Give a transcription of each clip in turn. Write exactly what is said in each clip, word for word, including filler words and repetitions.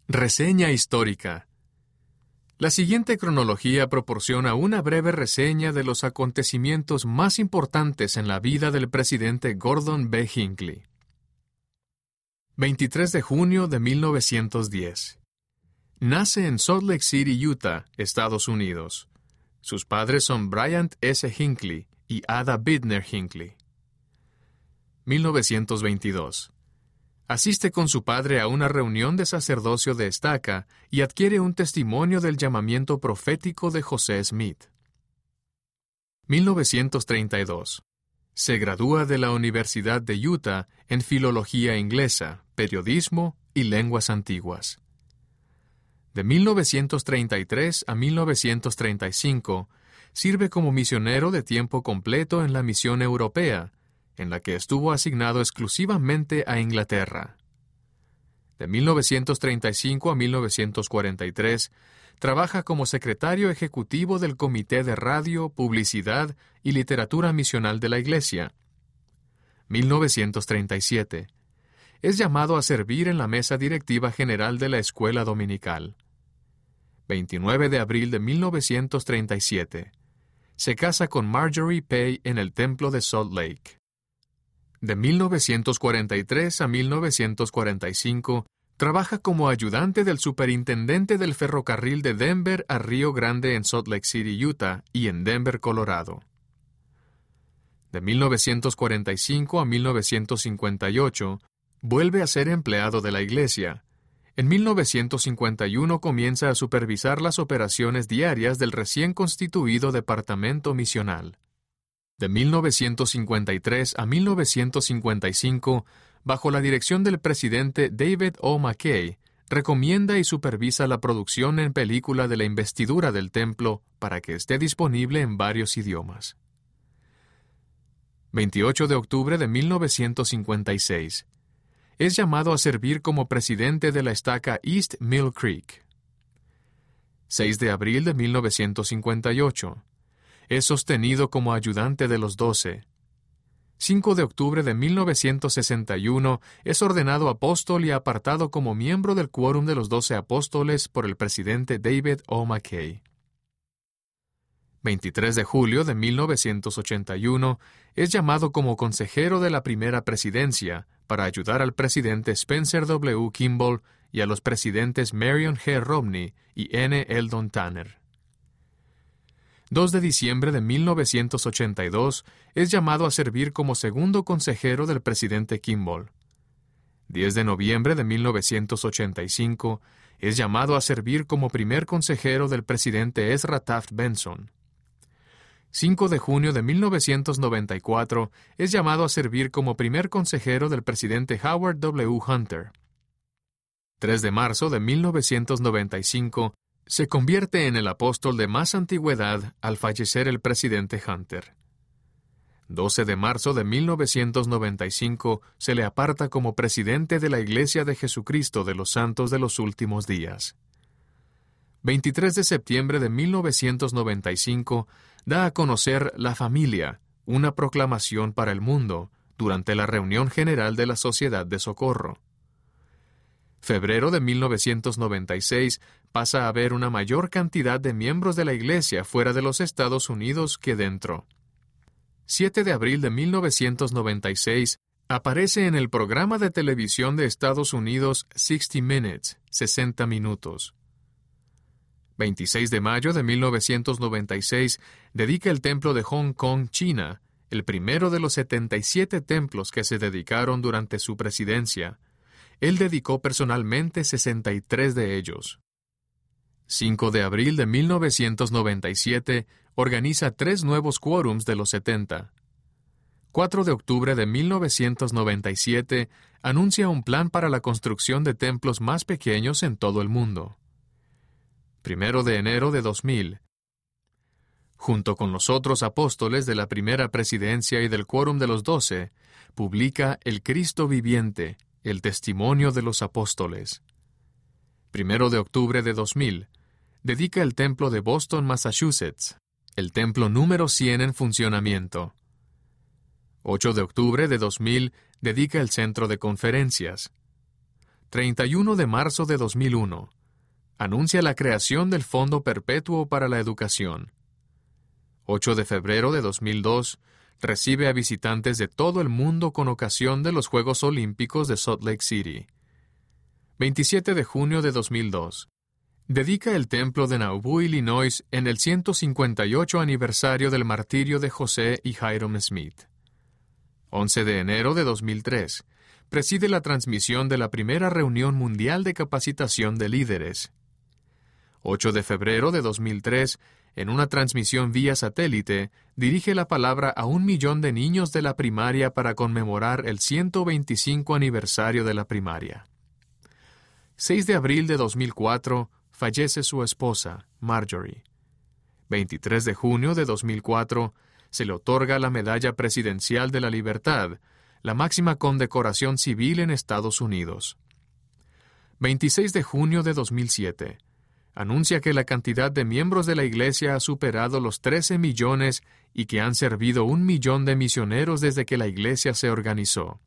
Reseña histórica. La siguiente cronología proporciona una breve reseña de los acontecimientos más importantes en la vida del presidente Gordon B. Hinckley. veintitrés de junio de mil novecientos diez. Nace en Salt Lake City, Utah, Estados Unidos. Sus padres son Bryant S. Hinckley y Ada Bidner Hinckley. mil novecientos veintidós. Asiste con su padre a una reunión de sacerdocio de estaca y adquiere un testimonio del llamamiento profético de José Smith. mil novecientos treinta y dos. Se gradúa de la Universidad de Utah en Filología Inglesa, Periodismo y Lenguas Antiguas. De mil novecientos treinta y tres a mil novecientos treinta y cinco, sirve como misionero de tiempo completo en la Misión Europea, en la que estuvo asignado exclusivamente a Inglaterra. De mil novecientos treinta y cinco a mil novecientos cuarenta y tres, trabaja como secretario ejecutivo del Comité de Radio, Publicidad y Literatura Misional de la Iglesia. mil novecientos treinta y siete. Es llamado a servir en la mesa directiva general de la Escuela Dominical. veintinueve de abril de mil novecientos treinta y siete. Se casa con Marjorie Pay en el Templo de Salt Lake. De mil novecientos cuarenta y tres a mil novecientos cuarenta y cinco, trabaja como ayudante del superintendente del ferrocarril de Denver a Río Grande en Salt Lake City, Utah, y en Denver, Colorado. De mil novecientos cuarenta y cinco a mil novecientos cincuenta y ocho, vuelve a ser empleado de la iglesia. En mil novecientos cincuenta y uno comienza a supervisar las operaciones diarias del recién constituido Departamento Misional. De mil novecientos cincuenta y tres a mil novecientos cincuenta y cinco, bajo la dirección del presidente David O. McKay, recomienda y supervisa la producción en película de la investidura del templo para que esté disponible en varios idiomas. veintiocho de octubre de mil novecientos cincuenta y seis. Es llamado a servir como presidente de la estaca East Mill Creek. seis de abril de mil novecientos cincuenta y ocho. Es sostenido como ayudante de los doce. cinco de octubre de mil novecientos sesenta y uno es ordenado apóstol y apartado como miembro del quórum de los doce apóstoles por el presidente David O. McKay. veintitrés de julio de mil novecientos ochenta y uno es llamado como consejero de la primera presidencia para ayudar al presidente Spencer W. Kimball y a los presidentes Marion G. Romney y N. Eldon Tanner. dos de diciembre de mil novecientos ochenta y dos es llamado a servir como segundo consejero del presidente Kimball. diez de noviembre de mil novecientos ochenta y cinco es llamado a servir como primer consejero del presidente Ezra Taft Benson. cinco de junio de mil novecientos noventa y cuatro es llamado a servir como primer consejero del presidente Howard W. Hunter. tres de marzo de mil novecientos noventa y cinco se convierte en el apóstol de más antigüedad al fallecer el presidente Hunter. doce de marzo de mil novecientos noventa y cinco se le aparta como presidente de la Iglesia de Jesucristo de los Santos de los Últimos Días. veintitrés de septiembre de mil novecientos noventa y cinco da a conocer La Familia, una proclamación para el mundo, durante la reunión general de la Sociedad de Socorro. Febrero de mil novecientos noventa y seis pasa a haber una mayor cantidad de miembros de la Iglesia fuera de los Estados Unidos que dentro. siete de abril de mil novecientos noventa y seis aparece en el programa de televisión de Estados Unidos sesenta Minutes, sesenta minutos. veintiséis de mayo de mil novecientos noventa y seis dedica el templo de Hong Kong, China, el primero de los setenta y siete templos que se dedicaron durante su presidencia. Él dedicó personalmente sesenta y tres de ellos. cinco de abril de mil novecientos noventa y siete organiza tres nuevos quórums de los setenta. cuatro de octubre de mil novecientos noventa y siete anuncia un plan para la construcción de templos más pequeños en todo el mundo. primero de enero de dos mil. Junto con los otros apóstoles de la primera presidencia y del quórum de los doce, publica El Cristo Viviente, el testimonio de los apóstoles. primero de octubre de dos mil. Dedica el templo de Boston, Massachusetts, el templo número cien en funcionamiento. ocho de octubre de dos mil dedica el centro de conferencias. treinta y uno de marzo de dos mil uno. Anuncia la creación del Fondo Perpetuo para la Educación. ocho de febrero de dos mil dos. Recibe a visitantes de todo el mundo con ocasión de los Juegos Olímpicos de Salt Lake City. veintisiete de junio de dos mil dos. Dedica el templo de Nauvoo, Illinois, en el ciento cincuenta y ocho aniversario del martirio de José y Hiram Smith. once de enero de dos mil tres. Preside la transmisión de la primera reunión mundial de capacitación de líderes. ocho de febrero de dos mil tres. En una transmisión vía satélite, dirige la palabra a un millón de niños de la primaria para conmemorar el ciento veinticinco aniversario de la primaria. seis de abril de dos mil cuatro. Fallece su esposa, Marjorie. veintitrés de junio de dos mil cuatro. Se le otorga la Medalla Presidencial de la Libertad, la máxima condecoración civil en Estados Unidos. veintiséis de junio de dos mil siete. Anuncia que la cantidad de miembros de la Iglesia ha superado los trece millones y que han servido un millón de misioneros desde que la Iglesia se organizó.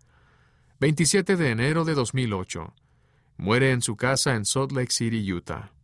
veintisiete de enero de dos mil ocho. Muere en su casa en Salt Lake City, Utah.